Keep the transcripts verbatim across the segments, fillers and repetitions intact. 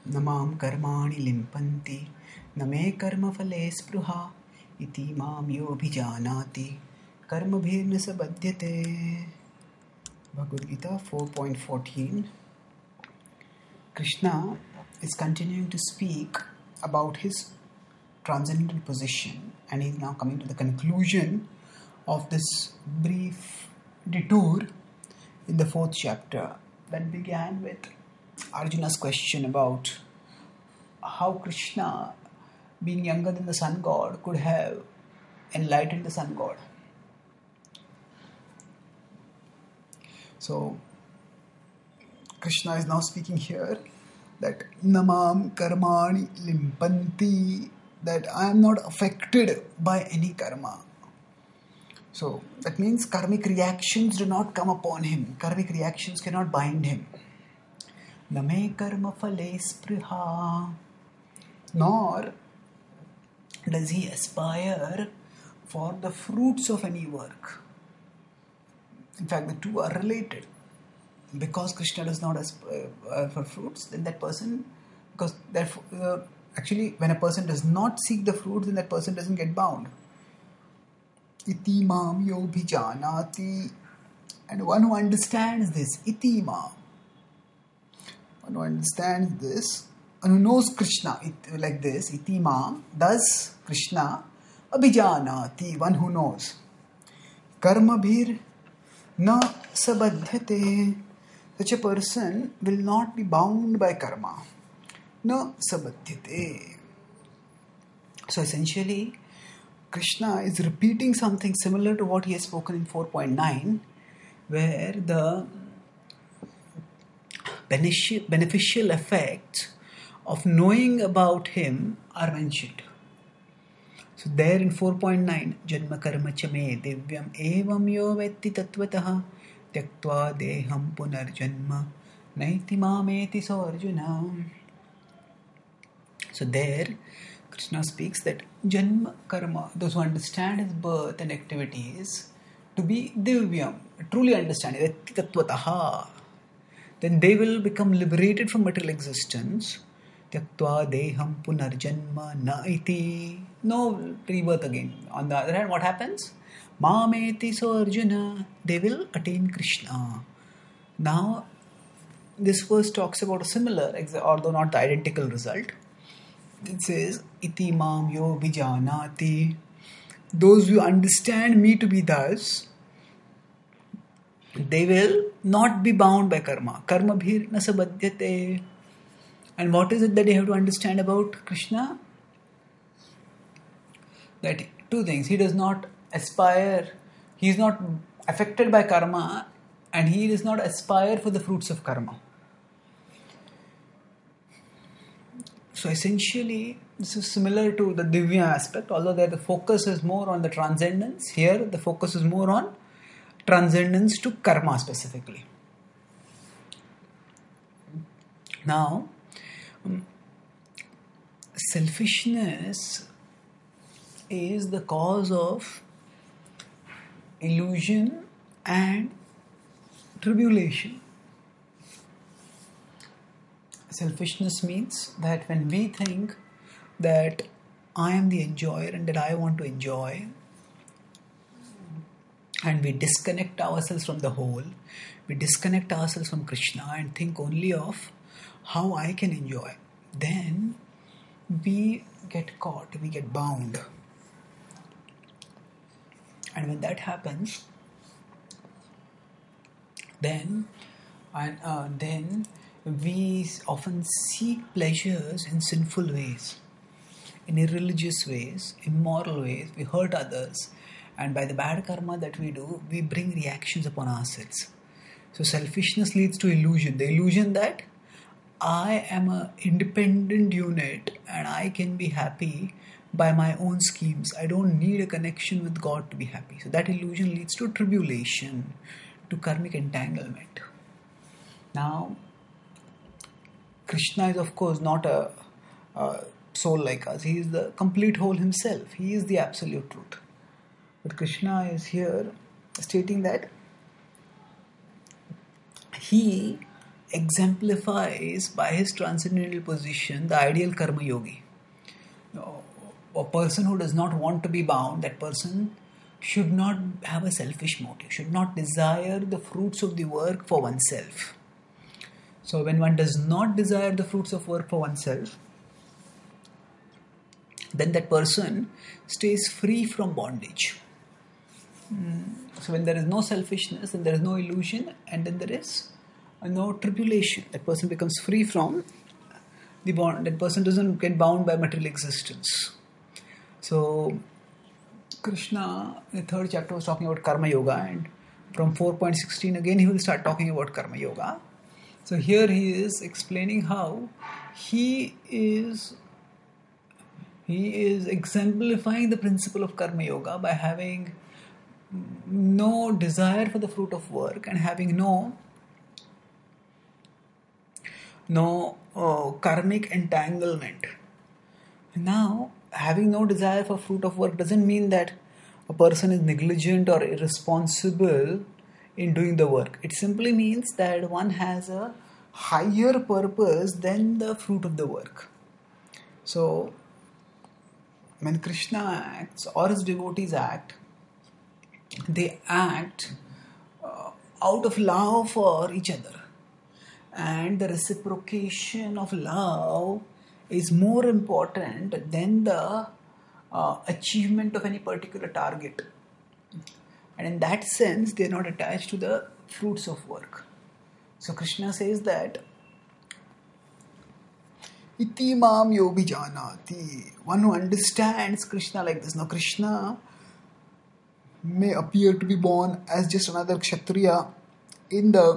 न मां कर्माणि लिम्पन्ति न मे कर्मफले स्पृहा इति मां योऽभिजानाति कर्मभिर्न स बध्यते. Bhagavad Gita four point fourteen. Krishna is continuing to speak about his transcendental position, and he is now coming to the conclusion of this brief detour in the fourth chapter that began with Arjuna's question about how Krishna, being younger than the sun god, could have enlightened the sun god. So Krishna is now speaking here that namam karmani limpanti, that I am not affected by any karma. So that means karmic reactions do not come upon him. Karmic reactions cannot bind him. Name karma phale spriha, nor does he aspire for the fruits of any work. In fact, the two are related. Because Krishna does not aspire for fruits, then that person, because therefore, uh, actually, when a person does not seek the fruits, then that person doesn't get bound. Iti mam yobhijanati, and one who understands this, iti mam, one who understands this, and who knows Krishna it, like this, iti mam, thus Krishna, abhijanati, one who knows. Karma bhir na sabadhyate, such a person will not be bound by karma. Na sabadhyate. So essentially, Krishna is repeating something similar to what he has spoken in four point nine, where the beneficial effects of knowing about him are mentioned. So there in four point nine, Janma karma chame divyam evam yo vetti tattvataha tyaktva deham punarjanma naiti mameti so Arjuna. So there Krishna speaks that Janma karma, those who understand his birth and activities to be divyam, truly understand vetti tattvataha, then they will become liberated from material existence. Tyaktva deham punarjanma na iti, no rebirth again. On the other hand, what happens? Mameti so Arjuna, they will attain Krishna. Now, this verse talks about a similar, although not the identical result. It says, iti mam yo vijanati, those who understand me to be thus, they will not be bound by karma. Karma bhir na sabadhyate. And what is it that they have to understand about Krishna? That two things. He does not aspire, he is not affected by karma, and he does not aspire for the fruits of karma. So essentially, this is similar to the Divya aspect, although there the focus is more on the transcendence. Here, the focus is more on transcendence to karma specifically. Now, selfishness is the cause of illusion and tribulation. Selfishness means that when we think that I am the enjoyer and that I want to enjoy, and we disconnect ourselves from the whole, we disconnect ourselves from Krishna and think only of how I can enjoy, then we get caught, we get bound. And when that happens, then and uh, then we often seek pleasures in sinful ways, in irreligious ways, immoral ways. We hurt others, and by the bad karma that we do, we bring reactions upon ourselves. So selfishness leads to illusion. The illusion that I am an independent unit and I can be happy by my own schemes. I don't need a connection with God to be happy. So that illusion leads to tribulation, to karmic entanglement. Now, Krishna is of course not a, a soul like us. He is the complete whole himself. He is the absolute truth. But Krishna is here stating that he exemplifies by his transcendental position the ideal karma yogi. A person who does not want to be bound, that person should not have a selfish motive, should not desire the fruits of the work for oneself. So when one does not desire the fruits of work for oneself, then that person stays free from bondage. So when there is no selfishness, then there is no illusion, and then there is no tribulation. That person becomes free from the bond. That person doesn't get bound by material existence. So Krishna in the third chapter was talking about Karma Yoga, and from four point one six again he will start talking about Karma Yoga. So here he is explaining how he is he is exemplifying the principle of Karma Yoga by having no desire for the fruit of work and having no no uh, karmic entanglement. Now, having no desire for fruit of work doesn't mean that a person is negligent or irresponsible in doing the work. It simply means that one has a higher purpose than the fruit of the work. So, when Krishna acts or his devotees act, they act uh, out of love for each other, and the reciprocation of love is more important than the uh, achievement of any particular target. And in that sense, they are not attached to the fruits of work. So Krishna says that Iti mam yobi janati, one who understands Krishna like this. Now Krishna may appear to be born as just another Kshatriya in the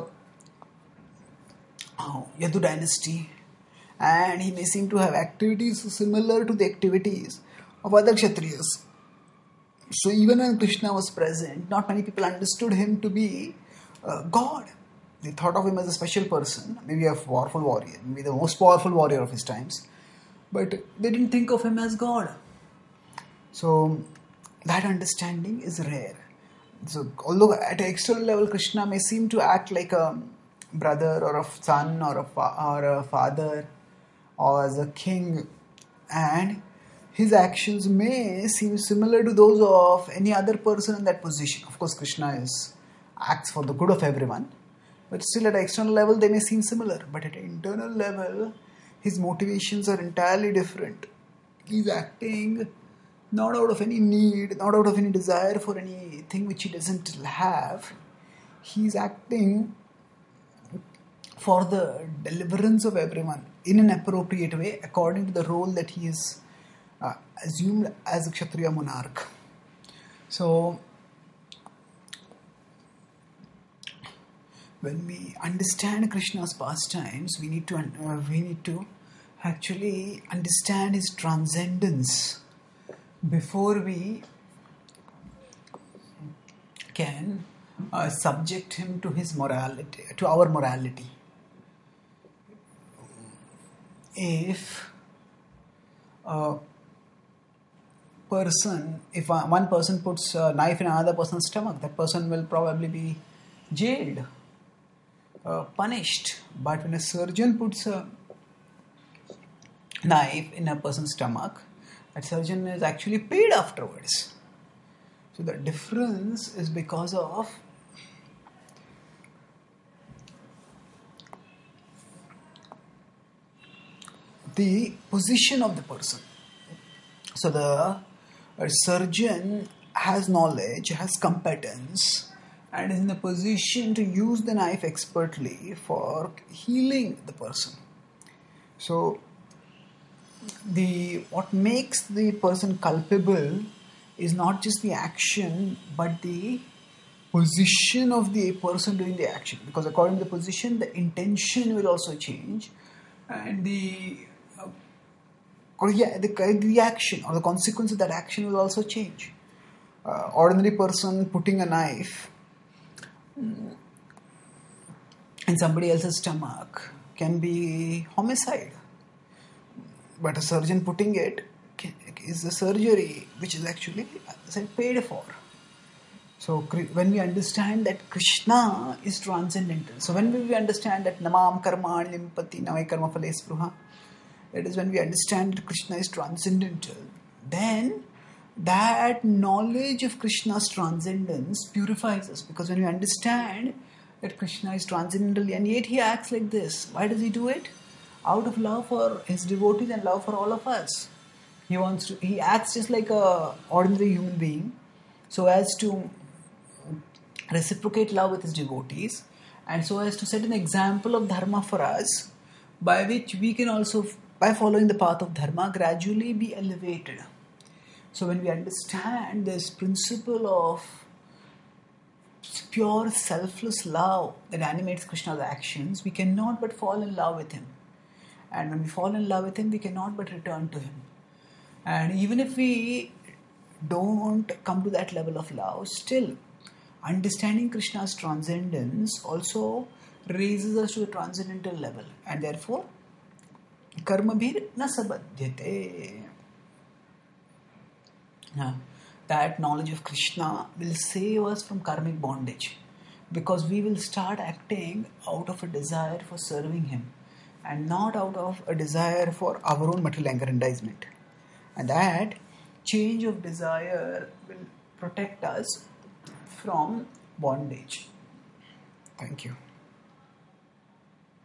oh, Yadu dynasty, and he may seem to have activities similar to the activities of other Kshatriyas. So even when Krishna was present, not many people understood him to be uh, God. They thought of him as a special person, maybe a powerful warrior, maybe the most powerful warrior of his times, but they didn't think of him as God. So that understanding is rare. So although at an external level Krishna may seem to act like a brother or a son or a, fa- or a father or as a king, and his actions may seem similar to those of any other person in that position. Of course Krishna is acts for the good of everyone, but still at an external level they may seem similar, but at an internal level his motivations are entirely different. He's acting not out of any need, not out of any desire for anything which he doesn't have. He's acting for the deliverance of everyone in an appropriate way according to the role that he is uh, assumed as a Kshatriya monarch. So when we understand Krishna's pastimes, we need to uh, we need to actually understand his transcendence before we can uh, subject him to his morality, to our morality. If a person, if one person puts a knife in another person's stomach, that person will probably be jailed, uh, punished. But when a surgeon puts a knife in a person's stomach, that surgeon is actually paid afterwards. So the difference is because of the position of the person. So the surgeon has knowledge, has competence, and is in a position to use the knife expertly for healing the person. So the what makes the person culpable is not just the action, but the position of the person doing the action. Because according to the position, the intention will also change, and the uh, or yeah, the reaction or the consequence of that action will also change. Uh, ordinary person putting a knife in somebody else's stomach can be homicide, but a surgeon putting it is a surgery which is actually, as I said, paid for. So when we understand that Krishna is transcendental, so when we understand that Namam Karmani Limpati Namai Karma Phale Spruha, that is when we understand that Krishna is transcendental, then that knowledge of Krishna's transcendence purifies us. Because when we understand that Krishna is transcendental and yet he acts like this, why does he do it? Out of love for his devotees and love for all of us. He wants to. He acts just like a ordinary human being, so as to reciprocate love with his devotees, and so as to set an example of dharma for us, by which we can also, by following the path of dharma, gradually be elevated. So when we understand this principle of pure selfless love that animates Krishna's actions, we cannot but fall in love with him. And when we fall in love with him, we cannot but return to him. And even if we don't come to that level of love, still understanding Krishna's transcendence also raises us to a transcendental level. And therefore, karma bhir na sabadhyate. Now, that knowledge of Krishna will save us from karmic bondage, because we will start acting out of a desire for serving him and not out of a desire for our own material aggrandizement. And that change of desire will protect us from bondage. Thank you.